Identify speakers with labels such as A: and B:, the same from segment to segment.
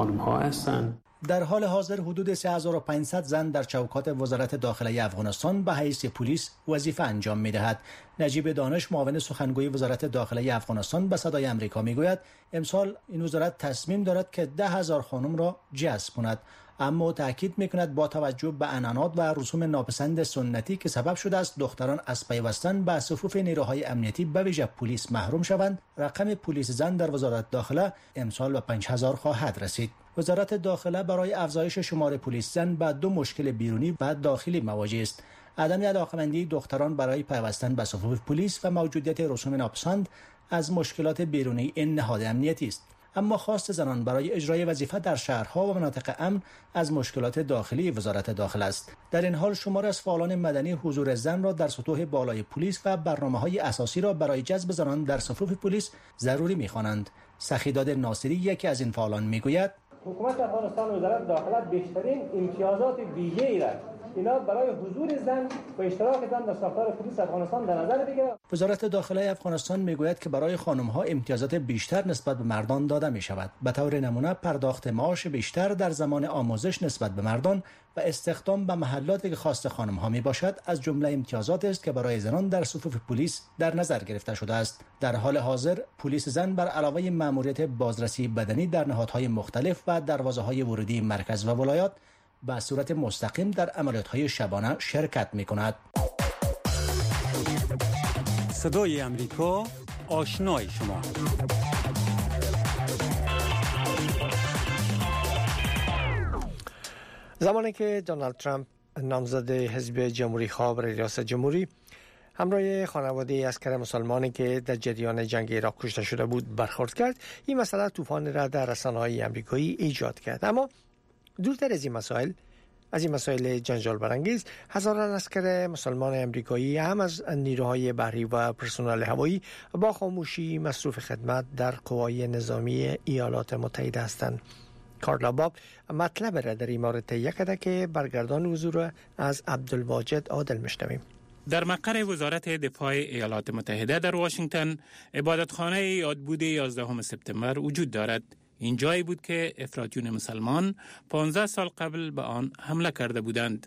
A: خانم‌ها هستند.
B: در حال حاضر حدود 3500 زن در چوکات وزارت داخله افغانستان به حیث پلیس وظیفه انجام می‌دهد. نجیب دانش معاون سخنگوی وزارت داخله افغانستان به صدای آمریکا میگوید امسال این وزارت تصمیم دارد که 10,000 خانم را جذب کند، اما تاکید می‌کند با توجه به عنعنات و رسوم ناپسند سنتی که سبب شده است دختران از پیوستن به صفوف نیروهای امنیتی به ویژه پلیس محروم شوند، رقم پلیس زن در وزارت داخله امسال به 5000 خواهد رسید. وزارت داخله برای افزایش شمار پلیس زن با دو مشکل بیرونی و داخلی مواجه است: عدم علاقه‌مندی دختران برای پیوستن به صفوف پلیس و موجودیت رسوم ناپسند از مشکلات بیرونی این نهاد امنیتی است. اما خواست زنان برای اجرای وظیفه در شهرها و مناطق امن از مشکلات داخلی وزارت داخله است. در این حال شمار از فعالان مدنی حضور زن را در سطوح بالای پلیس و برنامه‌های اساسی را برای جذب زنان در صفوف پلیس ضروری می‌خوانند. سخیداد ناصری یکی از این فعالان می‌گوید
C: حکومت افغانستان وزارت داخله بیشترین امتیازات ویژه‌ای را اینا برای حضور زن و اشتراک زن در ساختار پلیس افغانستان در نظر بگیرد.
B: وزارت داخله افغانستان میگوید که برای خانم‌ها امتیازات بیشتر نسبت به مردان داده می‌شود. به طور نمونه پرداخت معاش بیشتر در زمان آموزش نسبت به مردان و استخدام به محلاتی که خاص خانم‌ها میباشد از جمله امتیازات است که برای زنان در صفوف پلیس در نظر گرفته شده است. در حال حاضر پلیس زن بر علاوه مأموریت بازرسی بدنی در نهادهای مختلف و دروازه‌های ورودی مرکز و ولایات به صورت مستقیم در عملیات‌های شبانه شرکت می‌کند.
D: صدای امریکا، آشنای شما.
E: زمانی که دونالد ترامپ نامزد حزب جمهوری خواه برای ریاست جمهوری همراه خانواده عسکر مسلمانی که در جریان جنگ عراق کشته شده بود برخورد کرد، این مسئله طوفان را در رسانه‌های آمریکایی ایجاد کرد. اما دورتر از این مسائل جنجال برانگیز، هزاران عسکر مسلمان آمریکایی هم از نیروهای بحری و پرسنل هوایی با خاموشی مصروف خدمت در قوای نظامی ایالات متحده هستند. کارلا باب مطلب را در این مورد تهیه کرده که برگردان حضور از عبدالواجد عادل میشنویم.
F: در مقر وزارت دفاع ایالات متحده در واشنگتن عبادتخانه یادبود 11 سپتامبر وجود دارد. این جایی بود که افراطیون مسلمان 15 سال قبل به آن حمله کرده بودند.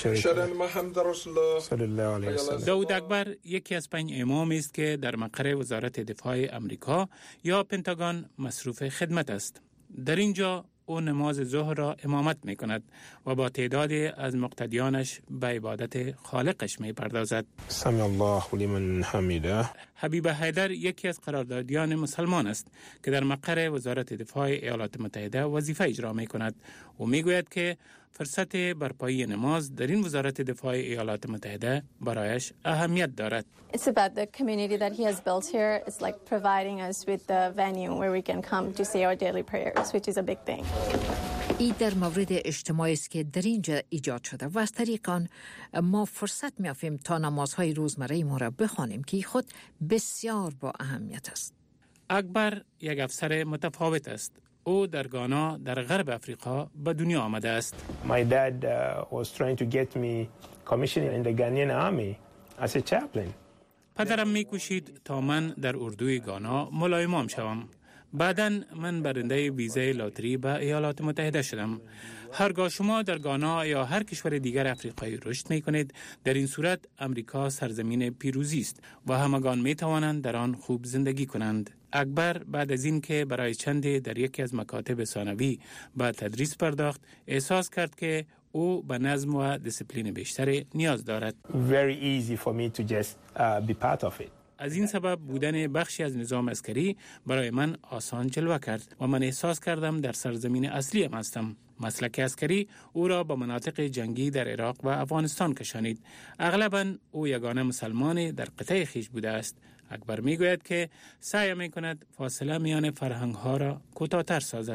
F: داود اکبر یکی از 5 امامی است که در مقر وزارت دفاع امریکا یا پنتاگون مصروف خدمت است. در اینجا او نماز ظهر را امامت می کند و با تعدادی از مقتدیانش به عبادت خالقش می پردازد.
G: سمی الله لمن حمیده.
F: حبیب حیدر یکی از قراردادیان مسلمان است که در مقر وزارت دفاع ایالات متحده وظیفه اجرا می کند و می گوید که فرصت برپایی نماز در این وزارت دفاع ایالات متحده برایش اهمیت دارد.
H: It's about the community that he has built here. It's like providing us with the venue where we can come to say our daily prayers, which is a big thing.
I: این در مورد اجتماعی است که در اینجا ایجاد شده و از طریق آن ما فرصت می‌یابیم تا نمازهای روزمره ما را بخوانیم که خود بسیار با اهمیت است.
F: اکبر یک افسر متفاوت است. او در گانا در غرب افریقا به دنیا آمده است.
G: My dad was trying to get me commissioned in the Ghanaian army as a chaplain.
F: پدرم می‌کوشید تا من در اردوی گانا ملای امام شوم. بعداً من برنده ویزای لاتری به ایالات متحده شدم. هرگاه شما در گانا یا هر کشور دیگر افریقایی رشد می‌کنید، در این صورت امریکا سرزمین پیروزی است و همگان می‌توانند در آن خوب زندگی کنند. اکبر بعد از این که برای چندی در یکی از مکاتب ثانوی به تدریس پرداخت، احساس کرد که او به نظم و دیسیپلین بیشتری نیاز دارد.
G: Very easy for me to just be part of it.
F: از این سبب بودن بخشی از نظام عسکری برای من آسان جلوه کرد و من احساس کردم در سرزمین اصلی هستم. مسلک عسکری او را به مناطق جنگی در عراق و افغانستان کشانید. اغلباً او یگانه مسلمان در قطع خویش بوده است. اکبر میگوید که سعی میکند فاصله میان فرهنگ ها را کوتاه‌تر سازد.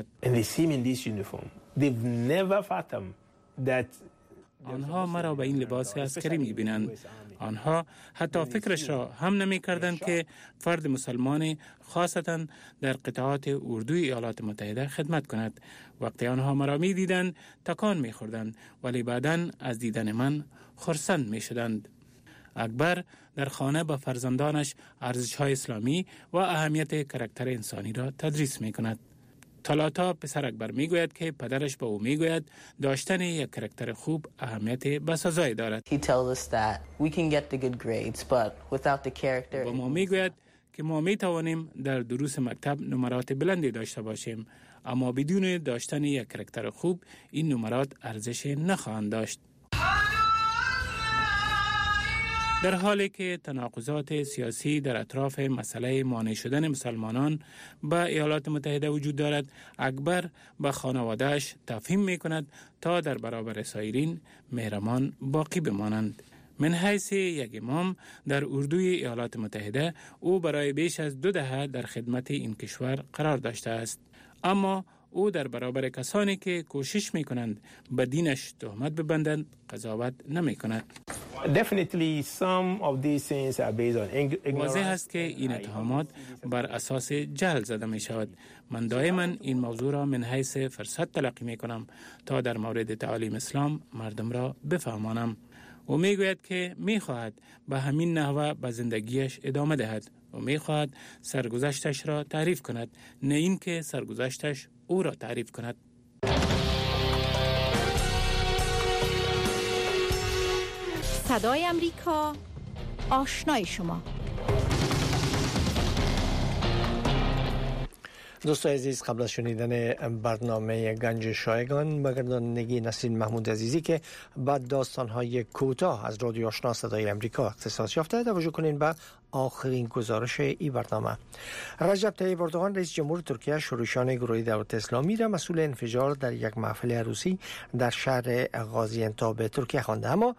F: آنها مرا به این لباس عسکری میبینند. آنها حتی فکرش را هم نمیکردند که فرد مسلمان خاصتا در قطعات اردوی ایالات متحده خدمت کند. وقتی آنها مرا میدیدند تکان میخوردند، ولی بعداً از دیدن من خرسند میشدند. اکبر در خانه با فرزندانش ارزش‌های اسلامی و اهمیت کاراکتر انسانی را تدریس می‌کند. تالاتا پسر اکبر میگوید که پدرش به او میگوید داشتن یک کاراکتر خوب اهمیت بسزایی دارد. و ما میگوید که ما می توانیم در دروس مکتب نمرات بلندی داشته باشیم، اما بدون داشتن یک کاراکتر خوب این نمرات ارزش نخواهند داشت. در حالی که تناقضات سیاسی در اطراف مسئله مانع شدن مسلمانان به ایالات متحده وجود دارد، اکبر به خانواده‌اش تفهیم می کند تا در برابر سایرین مهربان باقی بمانند. من حیث یک امام در اردوی ایالات متحده، او برای بیش از 2 دهه در خدمت این کشور قرار داشته است، اما او در برابر کسانی که کوشش می کنند به دینش تهمت ببندند قضاوت نمی کند. واضح است که این اتهامات بر اساس جهل زده می شود. من دائما این موضوع را من حیث فرصت تلقی می کنم تا در مورد تعالیم اسلام مردم را بفهمانم. او می گوید که می خواهد به همین نحوه به زندگیش ادامه دهد و می خواهد سرگذشتش را تعریف کند، نه اینکه سرگذشتش او را تعریف کند.
A: صدای امریکا، آشنای شما.
E: دوستان عزیز، قبل از شنیدن برنامه گنج شایگان به گردانندگی نسرین محمود عزیزی که بعد داستان‌های کوتاه از رادیو آشنا صدای امریکا اختصاص یافته، توجه کنین به آخرین گزارش این برنامه. رجب طیب اردوغان رئیس جمهور ترکیه شورشیان گروه دولت اسلامی را مسئول انفجار در یک محفل عروسی در شهر غازی‌انتاب ترکیه خوانده، اما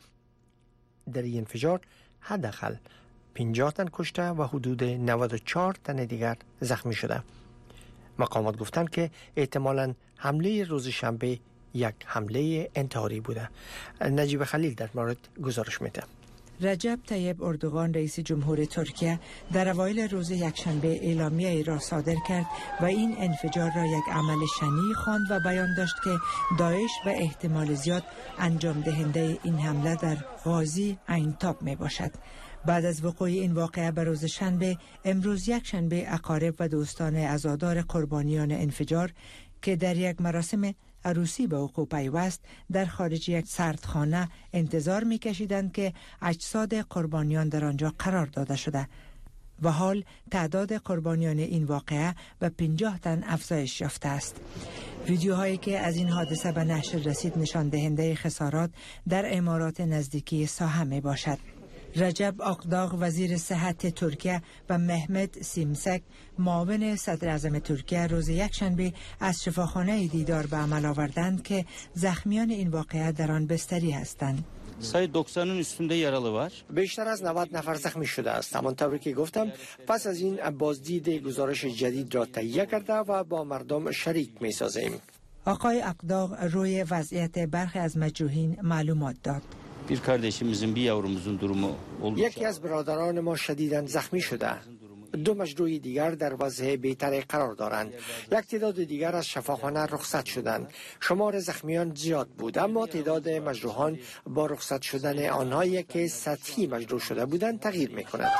E: در این انفجار حداقل 50 تن کشته و حدود 94 تن دیگر زخمی شده. مقامات گفتند که احتمالاً حمله روز شنبه یک حمله انتحاری بوده. نجیب خلیل در مورد گزارش میده.
J: رجب طیب اردوغان رئیس جمهور ترکیه در اوایل روز یکشنبه اعلامیه را صادر کرد و این انفجار را یک عمل شنیع خواند و بیان داشت که داعش به احتمال زیاد انجام دهنده این حمله در غازی اینتاب می باشد. بعد از وقوع این واقعه به روز شنبه، امروز یکشنبه، اقارب و دوستان عزادار قربانیان انفجار که در یک مراسم عروسی به وقوع پیوست در خارج یک سردخانه انتظار می‌کشیدند که اجساد قربانیان در آنجا قرار داده شده و حال تعداد قربانیان این واقعه به 50 تن افزایش یافته است. ویدیوهایی که از این حادثه به نشر رسید نشان دهنده خسارات در امارات نزدیکی ساحه می باشد. رجب آقداغ وزیر صحت ترکیه و محمد سیمسک معاون صدر اعظم ترکیه روز یکشنبه از شفاخانه دیدار به عمل آوردند که زخمیان این واقعه در آن بستری هستند.
K: sayı 90'ın üstünde yaralı var.
E: بیشتر از 90 نفر زخمی شده است. همانطور که گفتم پس از این بازدید گزارش جدید را تهیه کرده و با مردم شریک می سازیم.
J: آقای آقداغ روی وضعیت برخی از مجروحین معلومات داد.
K: Bir kardeşimizin, bir yavrumuzun durumu oldukça.
E: یکی از برادران ما شدیداً زخمی شده. 2 مجروح دیگر در وضع بهتری قرار دارند. یک تعداد دیگر از شفاخانه رخصت شدند. شمار زخمیان زیاد بود، اما تعداد مجروحان با رخصت شدن آنهایی که سطحی مجروح شده بودند تغییر می‌کند.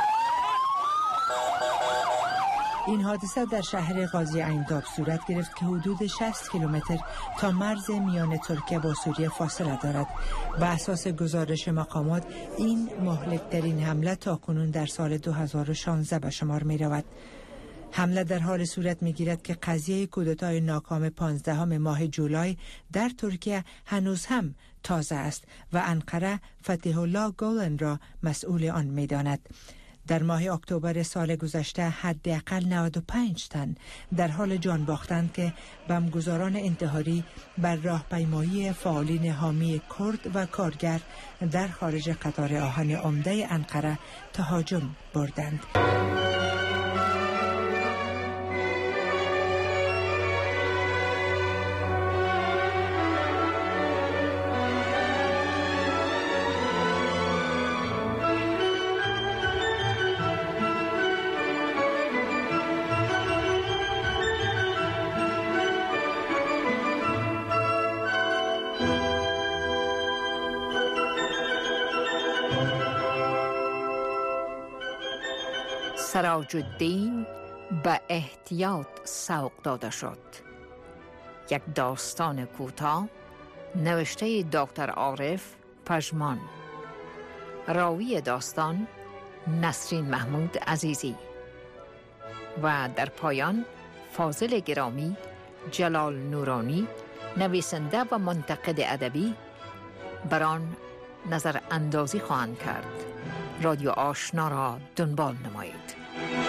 J: این حادثه در شهر غازی اینتاب صورت گرفت که حدود 60 کیلومتر تا مرز میان ترکیه با سوریه فاصله دارد. به اساس گزارش مقامات این مهلک‌ترین حمله تاکنون در سال 2016 به شمار می رود. حمله در حال صورت می گیرد که قضیه کودتای ناکام 15 ماه جولای در ترکیه هنوز هم تازه است و انقره فتح الله گولن را مسئول آن می داند. در ماه اکتبر سال گذشته حداقل 95 تن در حال جان باختند که بمبگذاران انتحاری بر راهپیمایی فعالین حامی کرد و کارگر در خارج قطار آهن عمده انقره تهاجم بردند.
I: سراج الدین به احتیاط سوق داده شد. یک داستان کوتاه نوشته دکتر عارف پژمان. راوی داستان نسرین محمود عزیزی و در پایان فاضل گرامی جلال نورانی نویسنده و منتقد ادبی بر آن نظر اندازی خواهند کرد. رادیو آشنا را دنبال نمایید.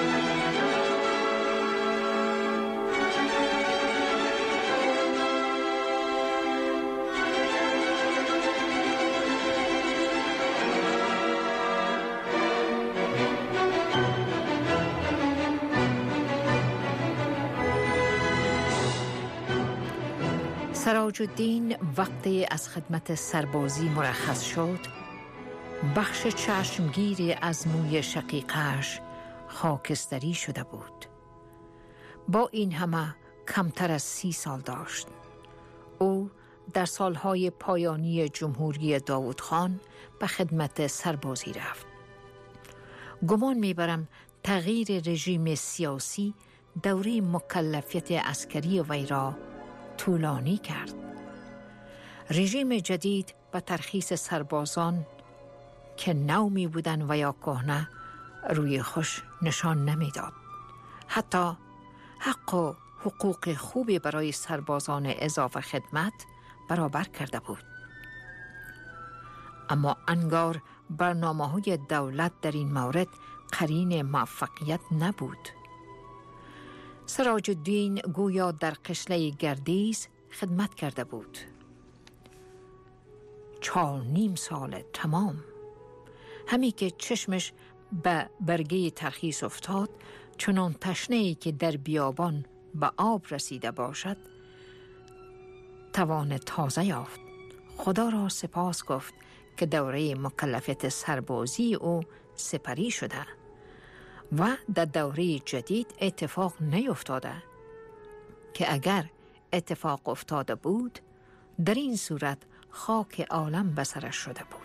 I: سراج الدین وقتی از خدمت سربازی مرخص شد، بخش چشمگیر از موی شقیقش خاکستری شده بود. با این همه کمتر از 30 سال داشت. او در سالهای پایانی جمهوری داوود خان به خدمت سربازی رفت. گمان میبرم تغییر رژیم سیاسی دوره مکلفیت عسکری وی را طولانی کرد. رژیم جدید به ترخیص سربازان که نو می بودن و یا کهنه روی خوش نشان نمیداد. حتی حق و حقوق خوبی برای سربازان اضافه خدمت برابر کرده بود. اما انگار برنامه‌های دولت در این مورد قرین موفقیت نبود. سراج الدین گویا در قشله گردیز خدمت کرده بود. 4.5 سال تمام. همی که چشمش به برگه ترخیص افتاد، چنان تشنه‌ای که در بیابان به آب رسیده باشد توان تازه یافت. خدا را سپاس گفت که دوره مکلفیت سربازی او سپری شده و در دوره جدید اتفاق نیفتاده که اگر اتفاق افتاده بود در این صورت خاک عالم به سرش شده بود.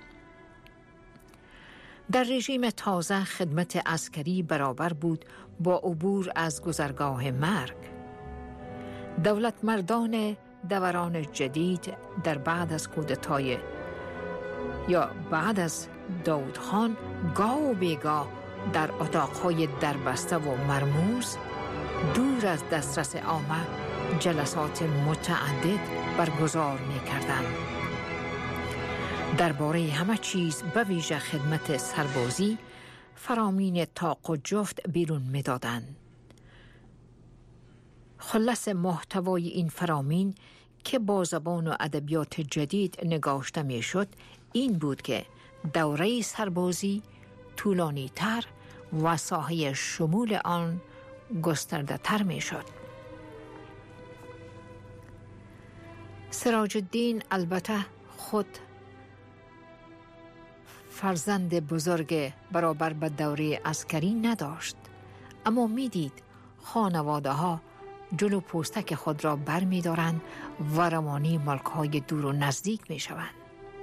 I: در رژیم تازه خدمت عسکری برابر بود با عبور از گذرگاه مرگ. دولت مردان دوران جدید در بعد از کودتای یا بعد از داوود خان گاه و بیگاه در اتاقهای دربسته و مرموز دور از دسترس عامه جلسات متعدد برگزار می‌کردند. درباره همه چیز به ویژه خدمت سربازی فرامین طاق و جفت بیرون می‌دادند. خلاص محتوای این فرامین که با زبان و ادبیات جدید نگاشته می‌شد این بود که دوره سربازی طولانی تر و ساحه شمول آن گسترده تر می شد. سراج الدین البته خود فرزند بزرگ برابر به دوره عسکری نداشت، اما می دید خانواده ها جلو پوستک خود را بر می دارند و روانی ملک های دور و نزدیک می شوند.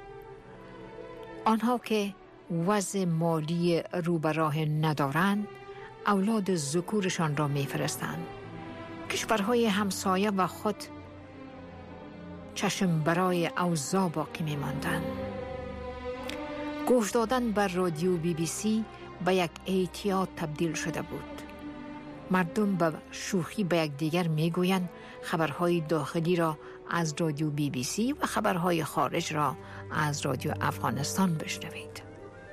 I: آنها که وضع مالی رو به راه ندارند اولاد ذکورشان را میفرستند. کشورهای همسایه و خود چشم برای اوضاع باقی میماندند. گوش دادن بر رادیو BBC به یک اعتیاد تبدیل شده بود. مردم به شوخی به یک دیگر میگویند خبرهای داخلی را از رادیو BBC و خبرهای خارج را از رادیو افغانستان بشنوید.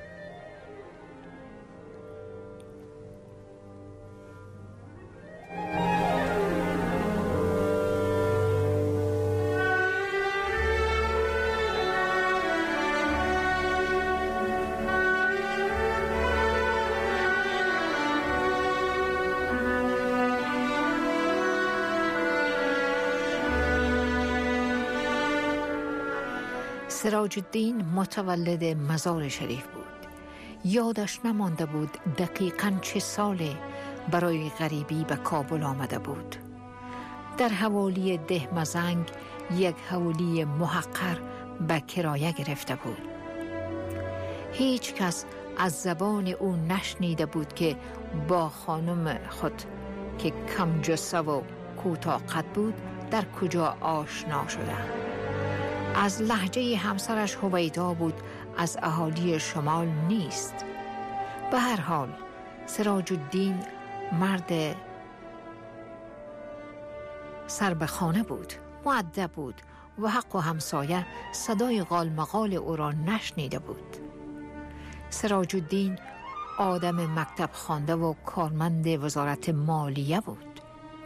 I: سراج الدین متولد مزار شریف بود. یادش نمانده بود دقیقاً چه ساله برای غریبی به کابل آمده بود. در حوالی ده مزنگ یک حوالی محقر به کرایه گرفته بود. هیچ کس از زبان او نشنیده بود که با خانم خود که کم جثه و کوتاه قد بود در کجا آشنا شدند. از لهجه همسرش هویدا بود، از اهالی شمال نیست. به هر حال سراج الدین مرد سر به خانه بود، مؤدب بود و حق و همسایه صدای قالمقال او را نشنیده بود. سراج الدین آدم مکتب خوانده و کارمند وزارت مالیه بود.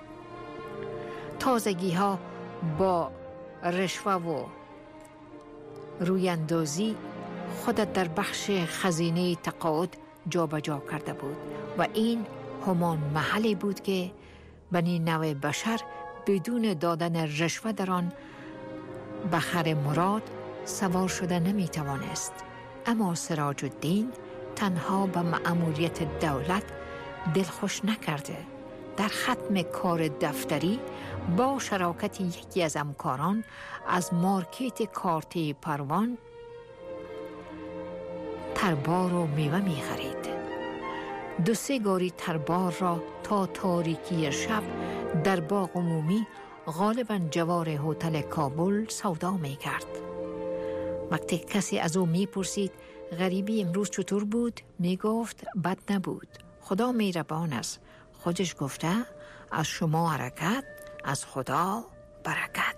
I: تازگی ها با رشوه و رویاندازی خودت در بخش خزینه تقاعد جابجا کرده بود و این همان محلی بود که بنی نوع بشر بدون دادن رشوه در آن بخر مراد سوار شده نمی توانست. اما سراج الدین تنها به مأموریت دولت دلخوش نکرده، در ختم کار دفتری با شراکت یکی از همکاران از مارکت کارت پروان تربار و میوه می خرید. 2-3 گاری تربار را تا تاریکی شب در باغ عمومی غالباً جوار هتل کابل سودا می کرد. وقتی کسی از او می پرسید غریبی امروز چطور بود، می گفت بد نبود، خدا مهربان است. خودش گفته از شما حرکت، از خدا برکت.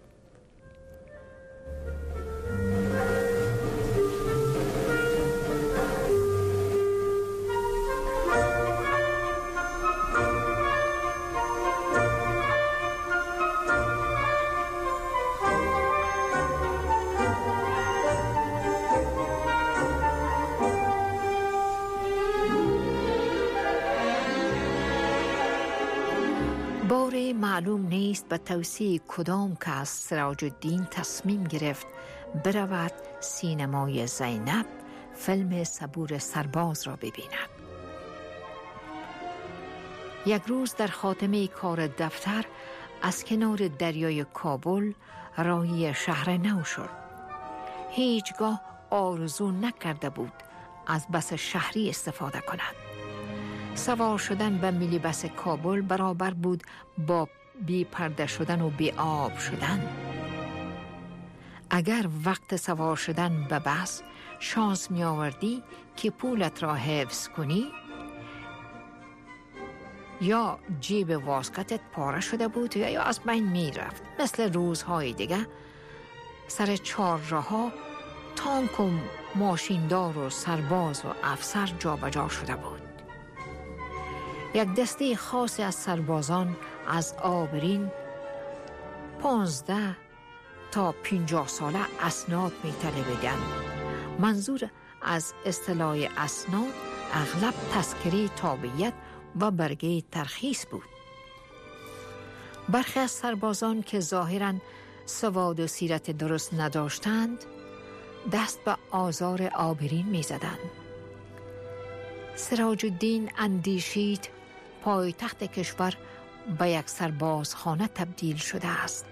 I: باره معلوم نیست به توصیه کدام کس سراج الدین تصمیم گرفت برود سینمای زینب فیلم صبور سرباز را ببیند. یک روز در خاتمه کار دفتر از کنار دریای کابل راهی شهر نو شد. هیچگاه آرزو نکرده بود از بس شهری استفاده کند. سوار شدن به مینی بس کابل برابر بود با بی پرده شدن و بی آب شدن. اگر وقت سوار شدن به بس شانس می آوردی که پولت را حفظ کنی، یا جیب واسکتت پاره شده بود یا از بین می رفت. مثل روزهای دیگه سر چهارراه تانک و ماشیندار و سرباز و افسر جابجا شده بود. یک دسته خاصی از سربازان از آبرین 15 تا 50 ساله اسناد می طلبیدند. منظور از اصطلاح اسناد اغلب تذکره تابعیت و برگه ترخیص بود. برخی از سربازان که ظاهراً سواد و سیرت درست نداشتند دست به آزار آبرین می زدند. سراج الدین اندیشید پایتخت کشور به یک سربازخانه تبدیل شده است.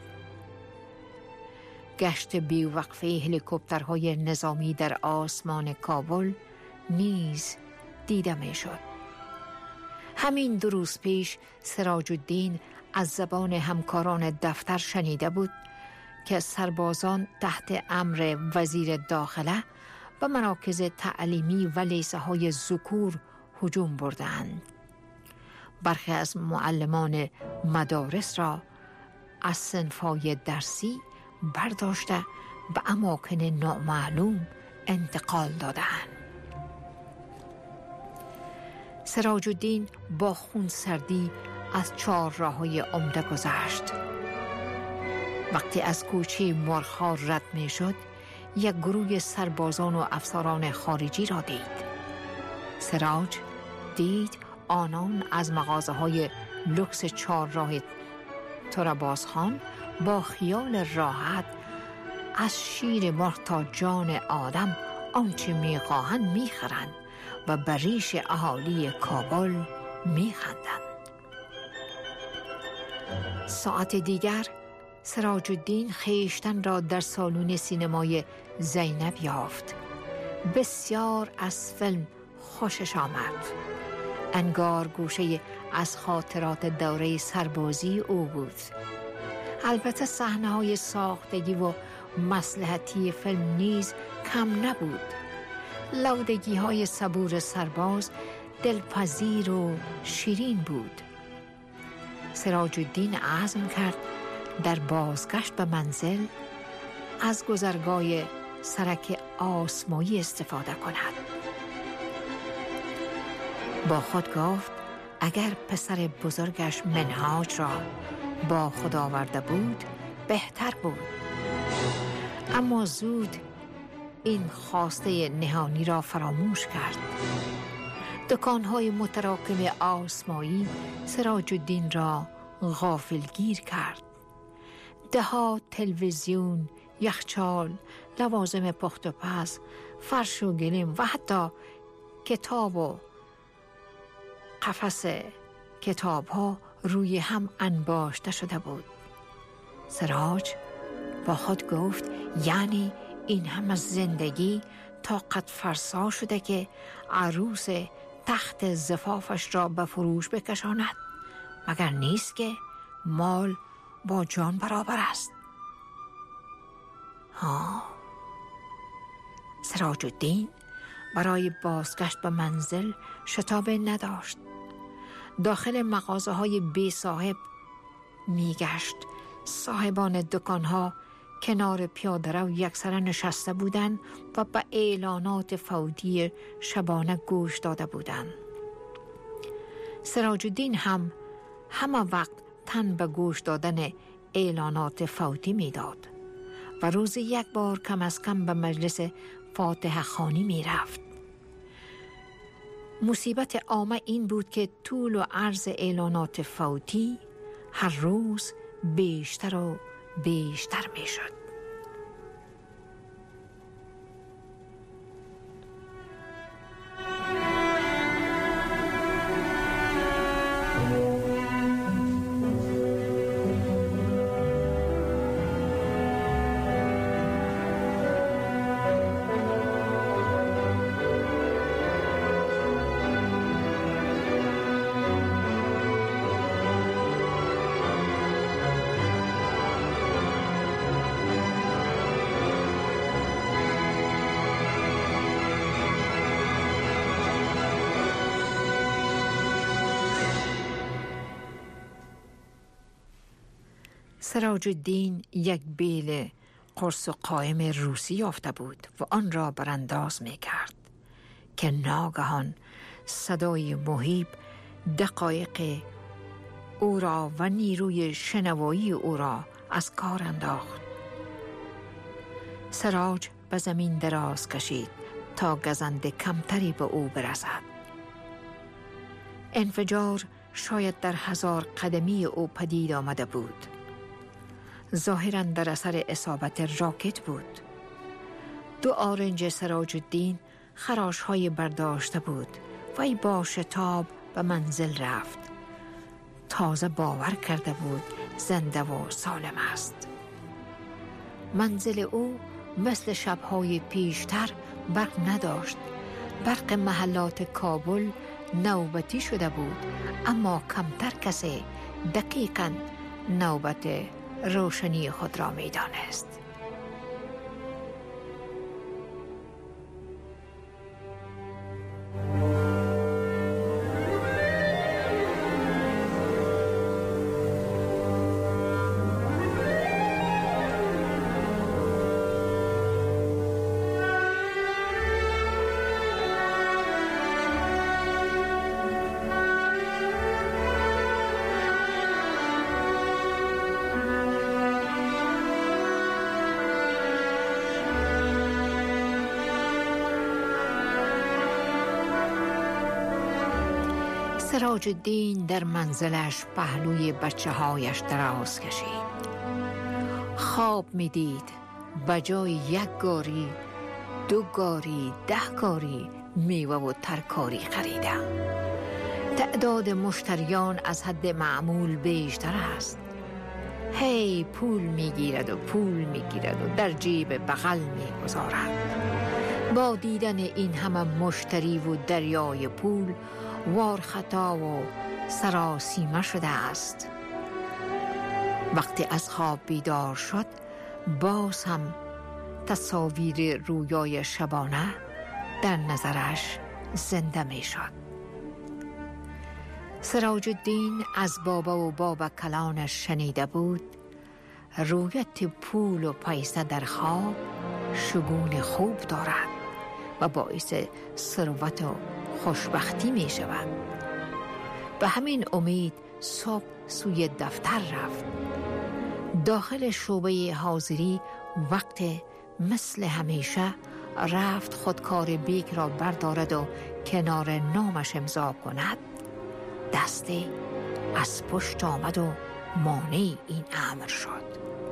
I: گشت بی‌وقفه هلیکوپترهای نظامی در آسمان کابل نیز دیده می شد. همین 2 روز پیش سراج الدین از زبان همکاران دفتر شنیده بود که سربازان تحت امر وزیر داخله و مراکز تعلیمی و لیسه های ذکور هجوم بردند. برخی از معلمان مدارس را از صنف‌های درسی برداشته به اماکن نامعلوم انتقال دادند. سراج الدین با خونسردی از 4 راه‌های عمده گذشت. وقتی از کوچه مرغ‌ها رد می‌شد، یک گروه سربازان و افسران خارجی را دید. سراج دید آنان از مغازه‌های لوکس 4 راه طرابازخان با خیال راحت از شیر مرغ تا جان آدم آنچه می‌خواهند می‌خرند و به ریش اهالی کابل می‌خندند. ساعت دیگر سراج الدین خویشتن را در سالن سینمای زینب یافت. بسیار از فیلم خوشش آمد. انگار گوشه از خاطرات دوره سربازی او بود. البته صحنه‌های ساختگی و مصلحتی فیلم نیز کم نبود. لودگی‌های صبور سرباز دلپذیر و شیرین بود. سراج الدین عزم کرد در بازگشت به منزل از گذرگاه سرک آسمایی استفاده کند. با خود گفت اگر پسر بزرگش منهاج را با خود آورده بود بهتر بود. اما زود این خواسته نهانی را فراموش کرد. دکان‌های متراکم آسمایی سراج الدین را غافلگیر کرد. دهها تلویزیون، یخچال، لوازم پخت و پز، فرش و گلیم و حتی کتاب و قفس کتاب‌ها روی هم انباشته شده بود. سراج با خود گفت یعنی این همه زندگی طاقت فرسا شده که عروس تخت زفافش را به فروش بکشاند؟ مگر نیست که مال با جان برابر است؟ سراج الدین برای بازگشت به منزل شتابی نداشت. داخل مغازه‌های بی صاحب میگشت. صاحبان دکان‌ها کنار پیاده‌رو یکسره نشسته بودند و به اعلانات فوتی شبانه گوش داده بودند. سراج الدین هم همه وقت تن به گوش دادن اعلانات فوتی میداد و روزی یک بار کم از کم به مجلس فاتحه خوانی می رفت. مصیبت عامه این بود که طول و عرض اعلانات فوتی هر روز بیشتر و بیشتر می شد. سراج الدین یک بیل قرص و قائم روسی یافته بود و آن را برانداز می کرد که ناگهان صدای مهیب دقایق او را و نیروی شنوایی او را از کار انداخت. سراج به زمین دراز کشید تا گزنده کمتری به او برسد. انفجار شاید در 1000 قدمی او پدید آمده بود. ظاهراً در اثر اصابت راکت بود. 2 آرنج سراج الدین خراش‌های برداشته بود و ای با شتاب به منزل رفت. تازه باور کرده بود زنده و سالم است. منزل او مثل شب‌های پیشتر برق نداشت. برق محلات کابل نوبتی شده بود، اما کمتر کسی دقیقاً نوبت روشنی خود را می دانست. سراج الدین در منزلش پهلوی بچه‌هایش دراز کشید. خواب می‌دید بجای 1 گاری 2 گاری 10 گاری میوه و ترکاری خریده. تعداد مشتریان از حد معمول بیشتر است. هی پول میگیرد و پول میگیرد و در جیب بغل میگذارد. با دیدن این همه مشتری و دریای پول وارخطا و سراسیمه شده است. وقتی از خواب بیدار شد باز هم تصاویر رویای شبانه در نظرش زنده می شد. سراج الدین از بابا و بابا کلانش شنیده بود رویت پول و پیسه در خواب شگون خوب دارد و باعث ثروت و خوشبختی می شود. به همین امید صبح سوی دفتر رفت. داخل شعبه حاضری وقت مثل همیشه رفت خودکار بیک را بردارد و کنار نامش امضا کند، دستی از پشت آمد و مانع این امر شد.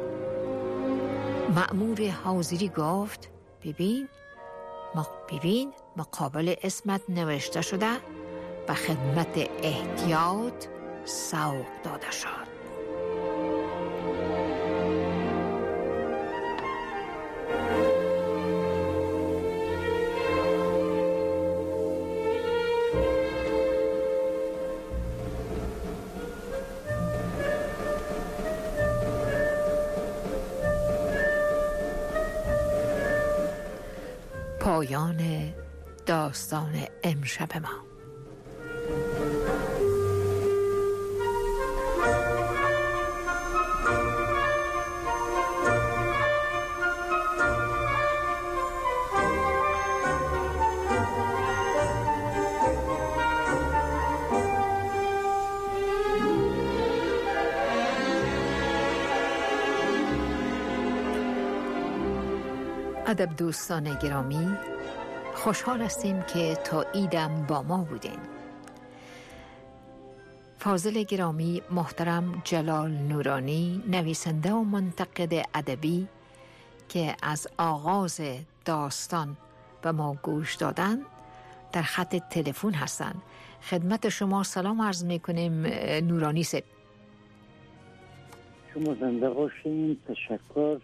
I: مأمور حاضری گفت ببین مقابل اسمت نوشته شده به خدمت احتیاط سوق داده شد. پایان داستان امشب ما. ادب دوستان گرامی، خوشحال هستیم که تا ایدم با ما بودین. فاضل گرامی محترم جلال نورانی، نویسنده و منتقد ادبی که از آغاز داستان به ما گوش دادن، در خط تلفن هستن. خدمت شما سلام عرض میکنیم نورانی صاحب.
L: شما زنده باشین. تشکر.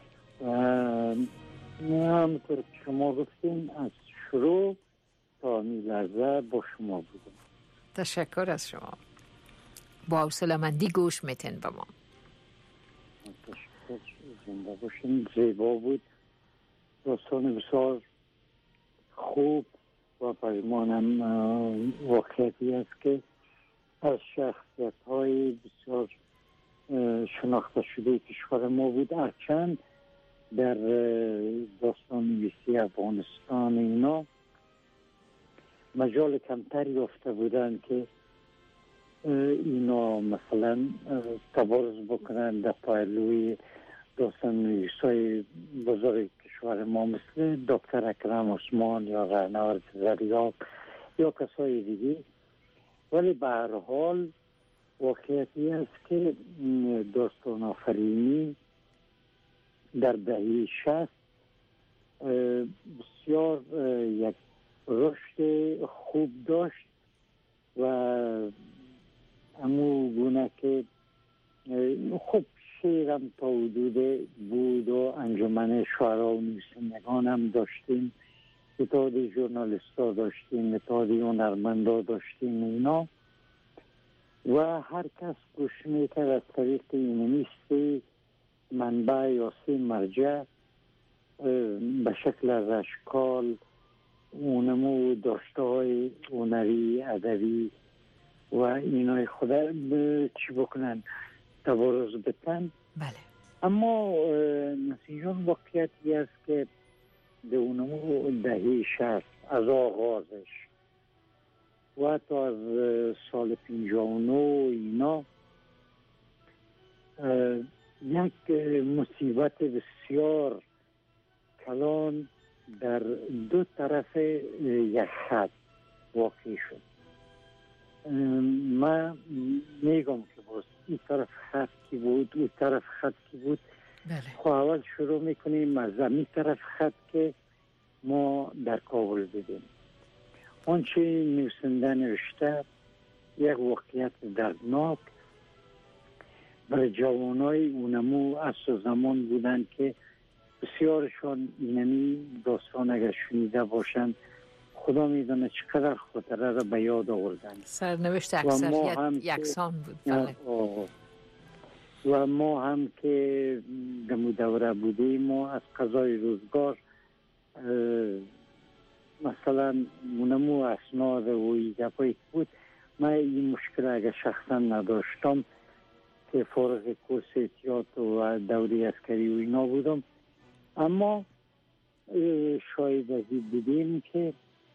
L: همونطور که شما گفتین از شروع تا این لحظه با شما بودم.
I: تشکر از شما. با حوصله‌مندی گوش میتین به ما.
L: تشکر. زنده باشین. زیبا بود. داستان بسیار خوب و پیمانم واقعیتی است که از شخصیت های بسیار شناخته شده کشور ما بود. هرچند در داستان نویسی افغانستان اینا مجال کمتری یافته بودن که اینا مثلا تبارز بکنن در پهلوی داستان نویسای بزرگ کشور ما مثل دکتر اکرم عثمان یا رهنورد زریاب یا کسای دیگه. ولی به هر حال واقعیتی است که داستان آفرینی در دهه 60 بسیار یک رشد خوب داشت و همون گونه که خوب شعرم تا حدود بود و انجمن شعرا و نویسندگان هم داشتیم، اتحاد ژورنالیستا داشتیم، اتحاد هنرمندا داشتیم اینا و هر کس گوش میکرد از طریق اینمیست منبع یا سه مرجع به شکل رشکال اونمو داشته های هنری ادبی و اینای خود چی بکنن تبارز بتن.
I: بله.
L: اما نتیجان واقعیتی است که در اونمو دهه 60 از آغازش و حتی از سال 59 اینا یک مصیبت بسیار کلان در دو طرف یک خط واقع شد. من میگم که باز این طرف خط کی بود، اون طرف خط کی بود.
I: بله.
L: خب اول شروع میکنیم از این طرف خط که ما در کابل دیدیم. آنچه نویسنده نوشته یک واقعیت دردناک برای جوانای اونمو عصر زمان بودن که بسیارشان اینمی داستان اگر شنیده باشن خدا میدونه چقدر خاطره را به یاد آوردن.
I: سرنوشت اکثریت یکسان بود. بله.
L: و ما هم که در دوره بودیم ما از قضای روزگار مثلا اونمو اسناد و ایجابی بود. من این مشکل اگر شخصا نداشتم که فارغ کورس احتیاط و دوره عسکری و اینا بودم، اما شاید از این بودیم که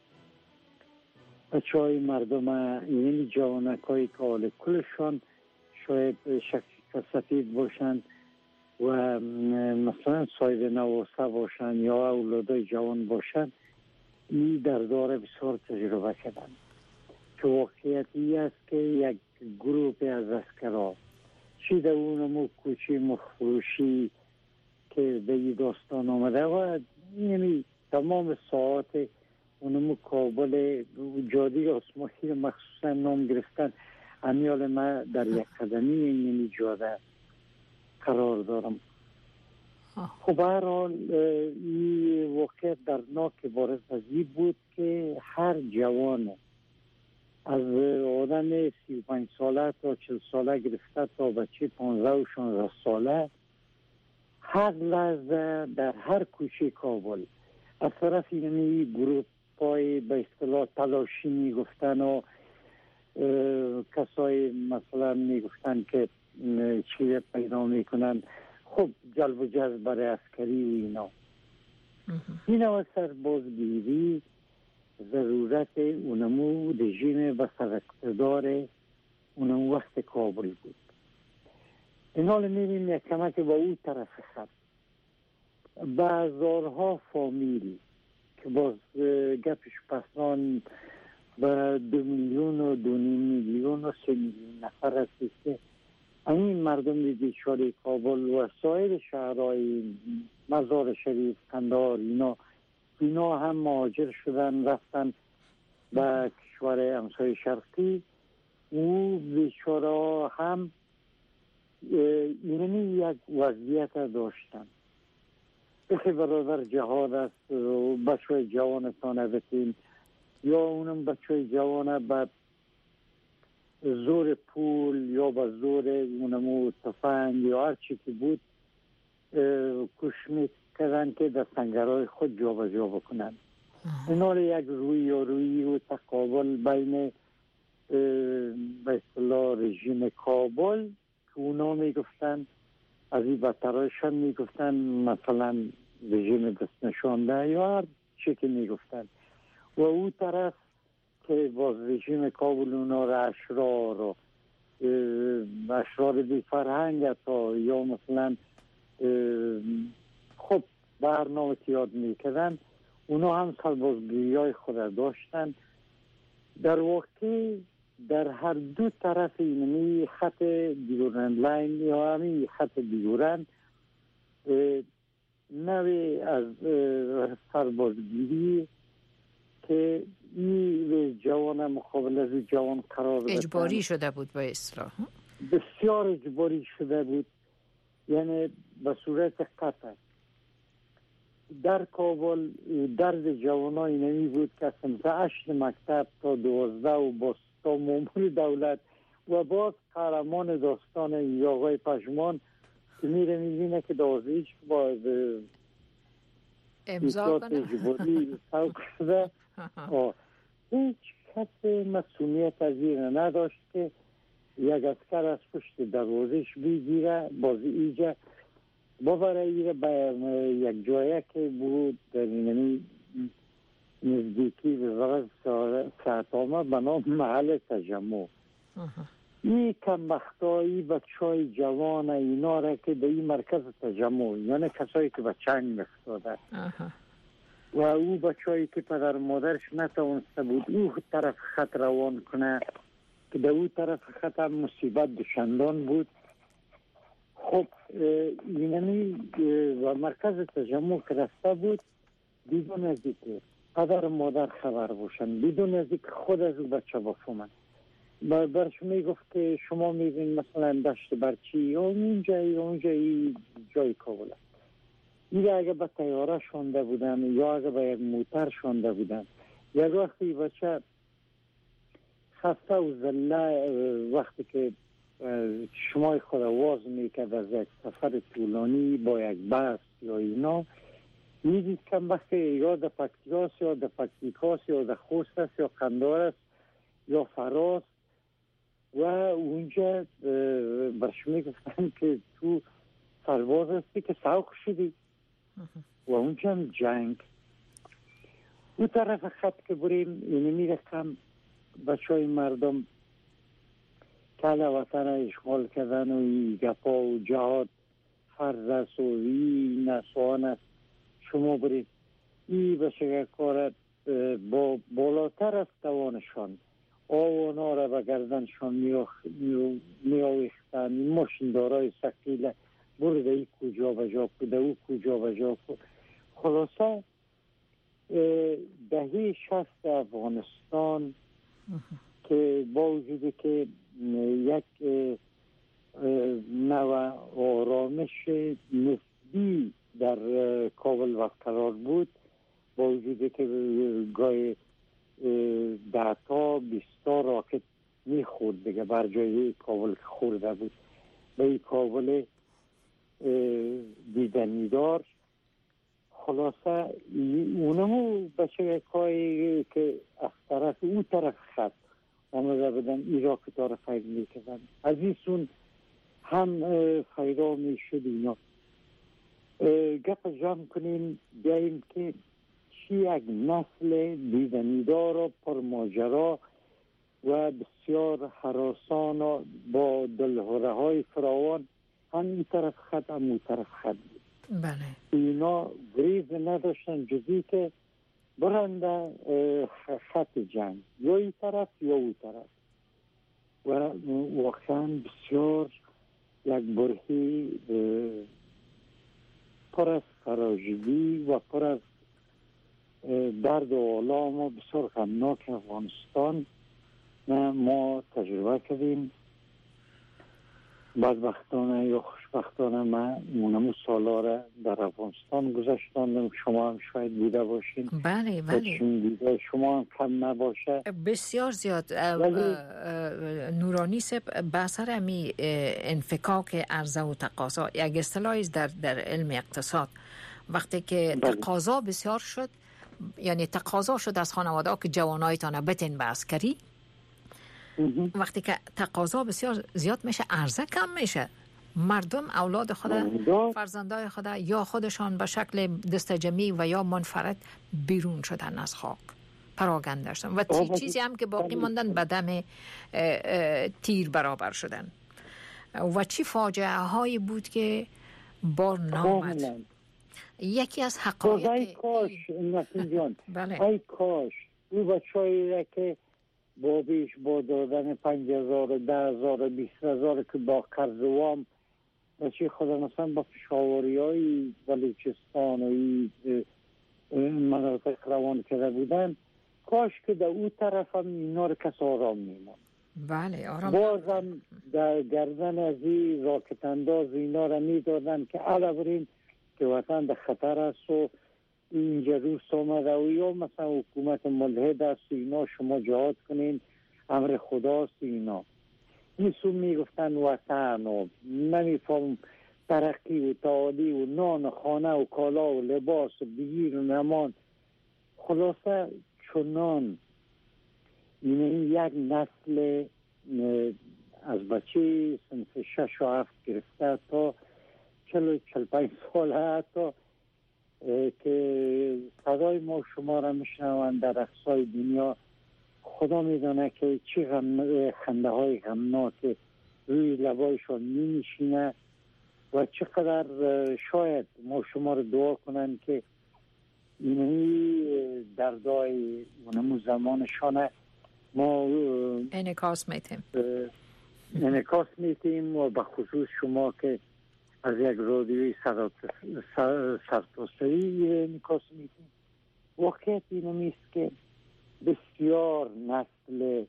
L: بچه های مردم این جوانک های که حال کلشان شاید سفید باشند و مثلا صاحب نواسه باشند یا اولادای جوان باشند، این در داره بسیار تجربه کردن که واقعیتی است که یک گروه از اسکرها چی در اونمو کوچی مخفروشی که به این داستان آمده و یعنی تمام ساعت اونمو کابل جاده آسمانی مخصوصا نام گرفتن. امیال من در یک قدمی این جاده قرار دارم. خب هر حال این واقع درناک بارز از این بود که هر جوان از آدم 35 ساله تا 40 ساله گرفته تا بچه 15 و 16 ساله هر لحظه در هر کوچه کابل از طرف این گروه پای به اصطلاح تلاشی میگفتن و کسای مثلا میگفتن که چیز پیدا میکنن، خب جلب و جذب برای عسکری و اینا. این و سربازگیری ضرورت اونمو رژیم و سرکتدار اونمو وقت کابل بود. این حال میریم یک کمک با اون طرف خط بازارها فامیل که باز گپش پسان به 2 میلیون و 2.5 میلیون و 3 میلیون نفر هستی که این مردم بیچاره کابل و سایر شهرهای مزار شریف، قندهار اینا هم مهاجر شدن رفتن به کشور همسایه شرقی. او بیچاره هم اینمی یک وضعیت داشتن. بخی برادر جهاد است و بچه جوانتانه بتین یا اونم بچه جوانه به زور پول یا به زور اونمو تفنگ یا هر چی که بود کشمیت کردن که در سنگرهای خود جا به جا بکنن. اینا یک روی و تقابل بین به اصطلاح رژیم کابل که اونا میگفتن از این بدترهایشان میگفتن مثلا رژیم دست نشانده یا هر چی که میگفتن، و اون طرف که باز رژیم کابل اونا را اشرار بی فرهنگ تا یا مثلا خب برنامه یاد میکردن، اونا هم سربازگیری های خود داشتن. در واقع در هر دو طرف اینمی خط دیورند لاین یا همین خط دیورند نوی از سربازگیری که این جوان مقابل از جوان قرار بده
I: اجباری شده بود به اصطلاح،
L: بسیار اجباری شده بود، یعنی به صورت قطع. در کابل درد جوانای نمی بود که از 8 مکتب تا 12 و باز تا مامور دولت و باز قهرمان داستان یا آقای پشمان که میره میبینه که دازیش باز
I: امضا کنه
L: اجباری سوک شده. هیچ کس مسئولیت از این نداشت که یک اسکر از پشت دروازش بگیره باز ایجا ببره ایره به یک جایی که بود در اینمی نزدیکی به وقت ساعتامه به نام محل تجمع. این کمبختایی بچه های جوان اینا را که به این مرکز تجمع، یعنی کسایی که به چنگ افتاده و او بچه هایی که پدر مادرش نتوانسته بود او طرف خط روان کنه که در او طرف خط هم مصیبت دوشندان بود. خب اینمی و مرکز تجمع که رفته بود بدون از اینکه پدر مادر خبر باشن، بدون از اینکه خود از او بچه بفهمن، برش میگفت که شما میبین مثلا دشت برچی یا اونجایی جای کابل است. این اگه به تیاره شونده بودن یا اگه به یک موتر شونده بودن، یک وقتی بچه خسته و زله وقتی که شما خود واز میکرد از یک سفر طولانی با یک بس یا اینا، میدید که وقتی یا در پکتیکاست یا در پکتیکاست یا در خوست است یا قندهار است یا فراست و اونجا برش میگفتن که تو سرباز هستی که سوق شدی و اونجا هم جنگ. اون طرف خط که بریم اینه میرکم بچه های مردم کل وطن اشغال کردن و این گپا و جهاد فرض است و این نسوان است، شما برید این بشه کارت با بالاتر از توانشان آوانا را به گردنشان میآویختن. این ماشیندارای ثقیل برده ای کجا بجا کده او کجا بجا کده. خلاصه دهه 60 افغانستان که با وجودی که یک نوع آرامش نسبی در کابل برقرار بود، با وجودی که گاهی 10 تا 20 تا راکت میخورد دیگه بر جای کابل که خورده بود، به این کابل دیدنیدار. خلاصه اونمو بچه کاری که از طرف اون طرف خط آمده بدن ایراک داره خیر میکردن، از این سون هم خیرا میشد اینا. گپ جمع کنیم بیاییم که چی یک نسل دیدنیدار و پرماجرا و بسیار هراسان با دلهوره های فراوان هم این طرف خط هم اون طرف خط بود.
I: بله.
L: اینا گریز نداشتن جزی که برنده خط جنگ یا این طرف یا اون طرف و واقعا بسیار یک برهی پر از تراژدی و پر از درد و آلام و بسیار غمناک افغانستان ما تجربه کردیم. بدبختانه یا خوشبختانه من اونمو سالا را در افغانستان گذاشتاندم، شما هم شاید دیده باشین.
I: بله
L: دیده شما هم کم نباشه.
I: بسیار زیاد. نورانی سب بسر امی انفکاک عرضه و تقاضا یک اصطلاحی در علم اقتصاد، وقتی که تقاضا بسیار شد، یعنی تقاضا شد از خانواده که جوانایتان بتین به عسکری، وقتی که تقاضا بسیار زیاد میشه عرضه کم میشه، مردم اولاد خود فرزندای خود یا خودشان به شکل دستجمی و یا منفرد بیرون شدن از خاک پراگنده شدن و چیزی هم که باقی ماندن به دم تیر برابر شدن و چی فاجعه هایی بود که بار نامد. یکی از حقایق
L: ای کاش ای کاش این بچه‌ای که با بیش با دادن 5,000 10,000 20,000 که با قرض وام بچه خدا مثلا با فشاوری های بلوچستان و این مناطق روان کرده بودن، کاش که در اون طرف هم اینا رو کس آرام میمان.
I: بله آرام.
L: بازم در گردن از این راکت انداز اینا رو میدادن که علا برین که وطن در خطر است و اینجا روز آمده و یا مثلا حکومت ملحد است اینا شما جهاد کنین امر خداست اینا. نیسو میگفتن وطن و نمیفهم ترقی و تعالی و نان و خانه و کالا و لباس و بگیر و نمان. خلاصه چنان این یک نسل از بچه سنف 6 و 7 گرفته تا 40-45 سال حتی که صدای ما شما را میشنوند در اقصای دنیا، خدا میدونه که چی خنده های غمناک روی لبایشان میشینه و چقدر شاید ما شما را دعا کنن که اینی دردای اونمو زمانشانه ما
I: انعکاس
L: میتیم و به خصوص شما که از یک رادیوی سرتاسری انعکاس میتیم. واقعیت اینو میست که بسیار نسل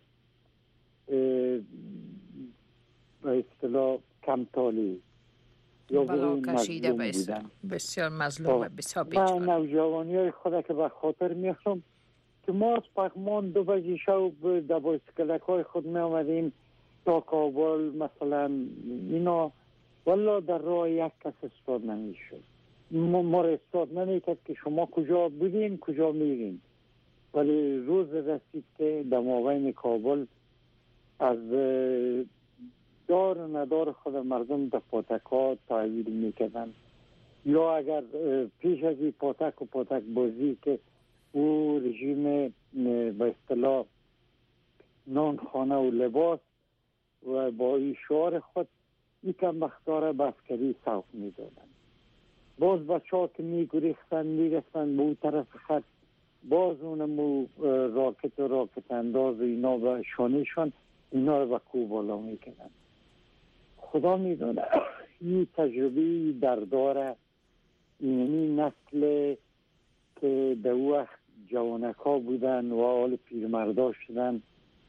L: به اصطلاح کمتالی یا
I: بلا کشیده بسیار مظلوم و بسیار بیچاره.
L: من نوجوانی های خدا که به خاطر میخوام که ما از پخمان 2 بجه شب در بایسکلک های خود می آمدیم تا کابل مثلا اینا والا در راه یک کس استاد نمیشد. ما را استاد نمیکرد که شما کجا بودین کجا میرین. ولی روز رسید که در مابین کابل از دار و ندار خود مردم در پاتک ها تحویل میکردن، یا اگر پیش از این پاتک و پاتک بازی که او رژیم به اصطلاح نان خانه و لباس و با این شعار خود یکم بختاره به عسکری سوق میدادن. باز بچه ها که میگریختن میرفتن به اون طرف خط، باز اونمو راکت انداز و اینا به شانهشان اینا رو به کوه بالا میکنن. خدا میدونه این تجربه درداره. یعنی نسل که در وقت جوانک ها بودن و حال پیرمردا شدن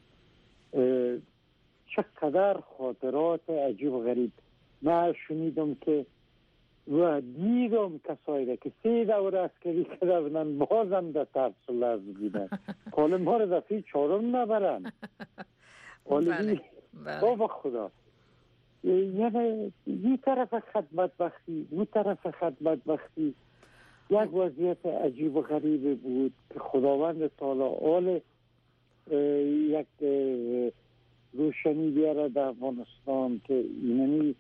L: چقدر خاطرات عجیب و غریب. من شنیدم که و دیدم کسایی را که 3 دوره عسکری کرده بودن بازم در ترس و لرز بودن. حالا ما را دفعه 4 نبرن. حالا بابا خدا، یعنی این طرف خط بدبختی اون طرف خط بدبختی، یک وضعیت عجیب و غریب بود که خداوند تعالی آل یک روشنی بیاره در افغانستان که اینمی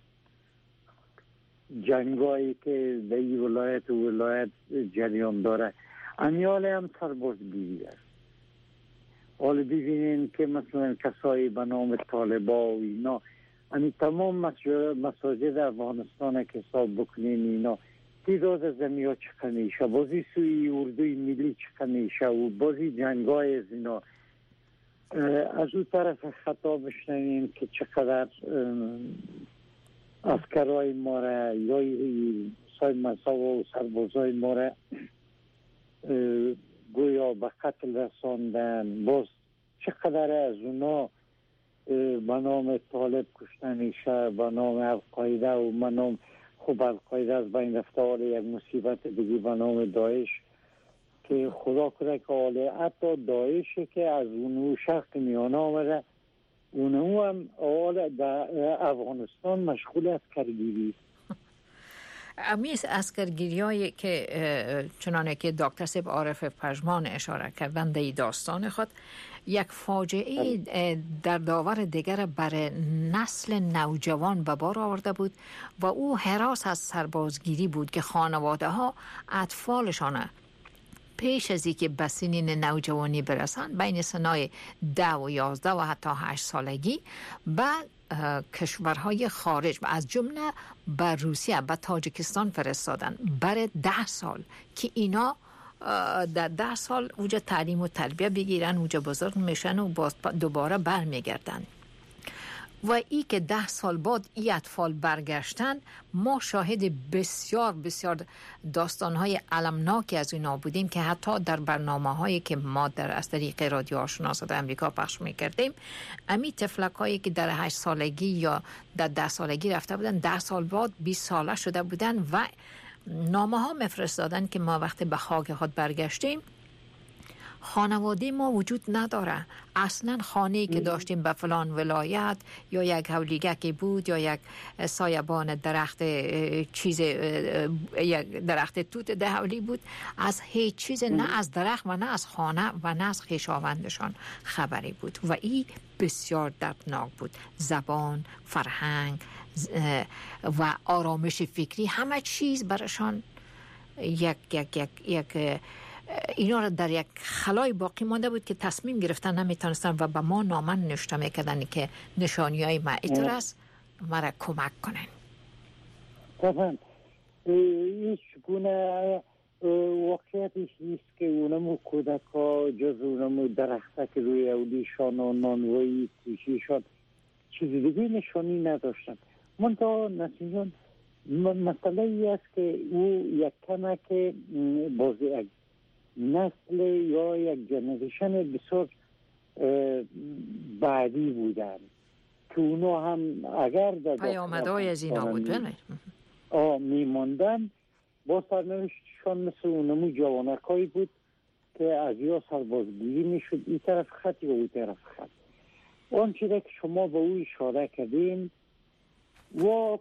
L: جنگایی که در این ولایت و ولایت جریان داره امیال هم سرباز گیری است. حالا ببینین که مثلا کسایی به نام طالبا و اینا، یعنی تمام مساجد افغانستان که حساب بکنین اینا تعداد زمین ها چقدر میشه، بازی سوی اردوی ملی چقدر میشه و بازی جنگای از اینا. از اون طرف خطا بشنویم که چقدر عسکرهای ما را یا سای مصاب و سربازای ما را گویا به قتل رساندن. باز چقدر از اونا به نام طالب کشته میشه، به نام القاعده و به نام خوب القاعده از بین رفته. حالا یک مصیبت دیگه به نام داعش که خدا کنه که حالا حتی داعشی که از اونو شرق میانه آمده اونو هم حالا در افغانستان مشغول اسکرگیری.
I: امیز اسکرگیری هایی که چنانه که دکتر صاحب عارف پژمان اشاره کردن در داستان خود یک فاجعه در داور دیگر بر نسل نوجوان به بار آورده بود و او هراس از سربازگیری بود که خانواده ها اطفالشان پیش از اینکه به سنین نوجوانی برسند بین سنای 10 و 11 و حتی 8 سالگی به کشورهای خارج و از جمله به روسیه به تاجیکستان فرستادن برای 10 سال که اینا در 10 سال اوجا تعلیم و تربیه بگیرن، اوجا بزرگ میشن و باز دوباره برمیگردن. و ای که 10 سال بعد ای اطفال برگشتن، ما شاهد بسیار بسیار داستانهای علمناکی از اینا بودیم که حتی در برنامه‌هایی که ما از طریق رادیو آشنا صدای آمریکا پخش می‌کردیم، امی طفلکایی که در 8 سالگی یا در 10 سالگی رفته بودن 10 سال بعد 20 ساله شده بودن و نامه ها میفرستادن که ما وقتی به خاک خود برگشتیم خانواده ما وجود نداره، اصلا خانه‌ای که داشتیم به فلان ولایت یا یک حولیگکی بود یا یک سایبان درخت چیز یک درخت توت ده حولی بود، از هیچ چیز نه از درخت و نه از خانه و نه از خویشاوندشان خبری بود و این بسیار دردناک بود. زبان، فرهنگ و آرامش فکری همه چیز برشان یک اینا را در یک خلای باقی مانده بود که تصمیم گرفتن نمیتونستن و به ما نامه نوشته میکردن که نشانی های معیتر است مرا کمک کنن.
L: طبعا هیچ گونه واقعیتش نیست که اونمو کودک ها جز اونمو درخته که روی اولیشان و نانوایی کوشیشان چیز دیگه نشانی نداشتن. منطقه نسیجان مسئله ای است که او یک کمک بازی نسل یا یک جنریشن بسیار بعدی بودن که اونا هم اگر در
I: پیامدهای از اینا بود
L: میموندن با سرنوشتشان مثل اونمو جوانکایی بود که از یا سربازگیری میشد این طرف خط یا اون طرف خط. آنچه که شما به او اشاره کردین و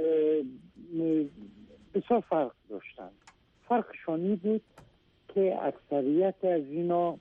L: بسیار فرق داشتن. فرقشانی بود که اکثریت از اینا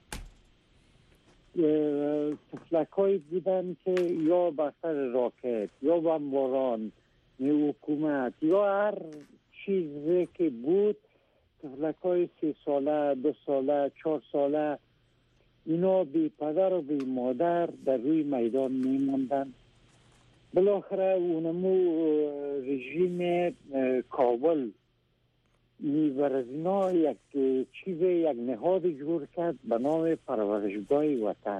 L: تفلک‌هایی بودن که یا بر سر راکت یا بمباران حکومت یا هر چیزی که بود، تفلک‌های 3 ساله 2 ساله 4 ساله، اینا بی پدر و بی مادر در روی میدان میماندن. بالاخره اونمو رژیم کابل بر از اینا یک نهاد جور کرد به نام پرورشگاه وطن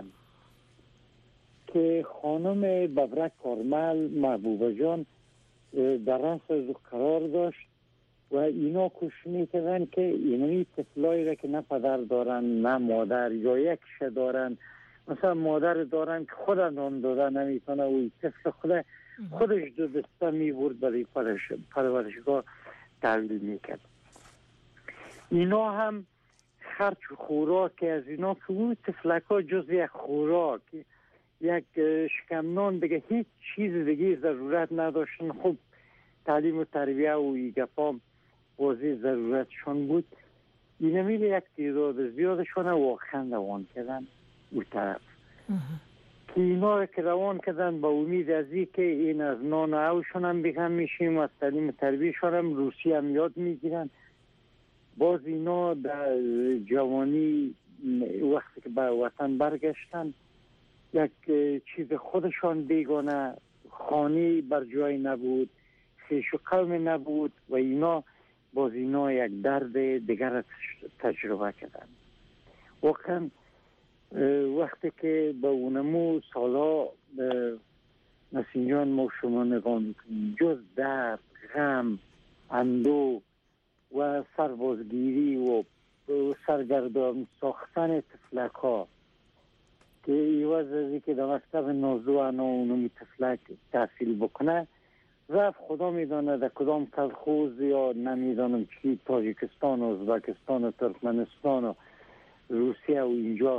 L: که خانم ببرک کارمل محبوبه جان در رأس از قرار داشت و اینا کوشش میکردن که اینمی طفلایی را که نه پدر دارن نه مادر یا یکش دارن، مثلا مادر دارن که خود نان دادن نمیتونه، و طفل خودش دو دسته میبرد برای پرورشگاه تحویل میکرد. اینا هم خرچ خوراک از اینا که اون طفلک ها جز یک خوراک، یک شکمنان دیگه هیچ چیز دیگه ضرورت نداشتن. خب تعلیم و تربیه و ایگفام بازی ضرورتشون بود. اینمی یک تعداد زیادشون واقعا روان کردن اون طرف که اینا رو که روان کردن با امید از این که این از نان و اوشون هم بگم میشیم و از تعلیم و تربیهشون هم روسی هم یاد میگیرن. باز اینا در جوانی وقتی که به وطن برگشتن یک چیز خودشان بیگانه، خانه بر جای نبود، خویش و قوم نبود و اینا باز اینا یک درد دیگر تجربه کردن. واقعا وقتی که به اونمو سالا نسینجان ما شما نگاه میکنیم، جز درد، غم، اندوه و سربازگیری و سرگردان ساختن تفلک ها که ایواز ازی که در مکتب نازوان و اونمی تفلک تحصیل بکنه رفت خدا میدانه در کدام کلخوز یا نمیدانم چی، تاجیکستان و ازبکستان و ترکمنستان و روسیه و اینجا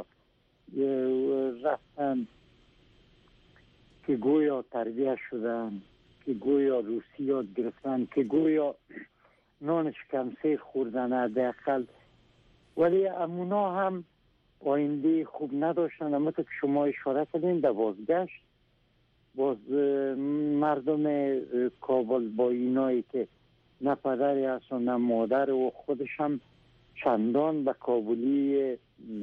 L: رفتن که گویا تربیه شدن، که گویا روسی یاد گرفتن، که گویا نان شکمسیر خوردن حداقل، ولی امونا هم آینده خوب نداشتن. اما که شما اشاره کردین در بازگشت باز مردم کابل با اینایی که نه پدری هست و نه مادر و خودش هم چندان به کابلی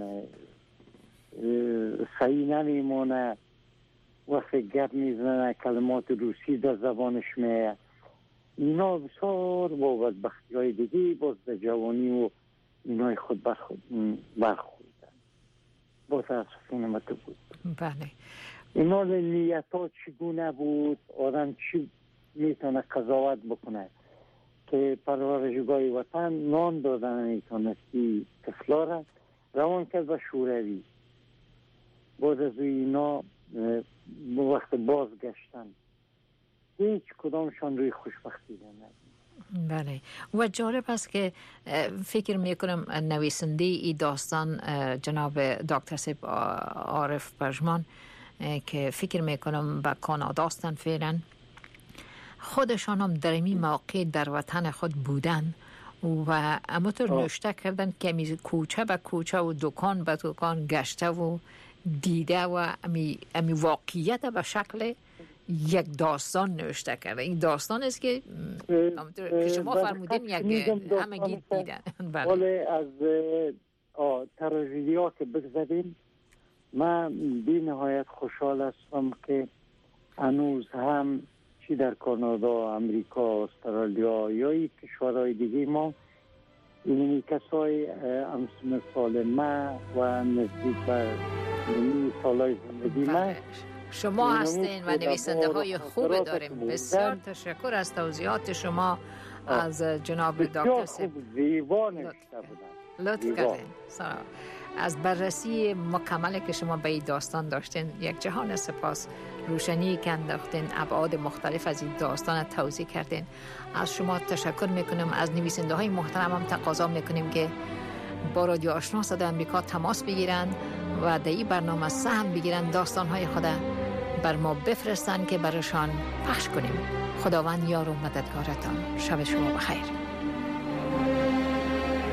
L: صحیح نمیمونه، وقتی گپ میزنه کلمات روسی در زبانش میه. اینا بسیار با بدبختی های دیگه باز در جوانی و اینای خود برخوردن. با تاسفین متو بود.
I: بله.
L: اینا نیت ها چگونه بود، آدم چی میتونه قضاوت بکنه که پرورشگاه وطن نان دادن میتونستی طفلا را روان کرد و شوروی. باز از اینا وقت بازگشتن هیچ کدامشان روی خوشبختی نمید.
I: بله. و جالب است که فکر میکنم نویسنده ای داستان جناب دکتر سیب عارف پژمان که فکر میکنم به کانادا هستند فعلا، خودشان هم در این موقع در وطن خود بودن و همونطور نوشته کردن که امی کوچه به کوچه و دکان به دکان گشته و دیده و امی واقعیت به شکل یک داستان نوشته کرده. این داستان است که شما فرمودین یک همگی دیدن.
L: ولی از تراژدی ها که بگذاریم، من بی نهایت خوشحال هستم که هنوز هم چی در کانادا، امریکا، استرالیا یا این کشورهای دیگه ما این کسای همسن سال ما و نزدیک به سالهای زندگی ما
I: شما هستین و نویسنده های خوب داریم. بسیار تشکر از توضیحات شما از جناب دکتر سیب. لطف کردین. از بررسی مکملی که شما به این داستان داشتین یک جهان سپاس. روشنی که انداختین، ابعاد مختلف از این داستان توضیح کردین. از شما تشکر میکنم. از نویسنده های محترم هم تقاضا میکنیم که با رادیو آشنا صدای امریکا تماس بگیرن و در این برنامه سهم بگیرن داستان های خود بر ما بفرستند که برشان پخش کنیم. خداوند یار و مددگارتان. شب شما بخیر.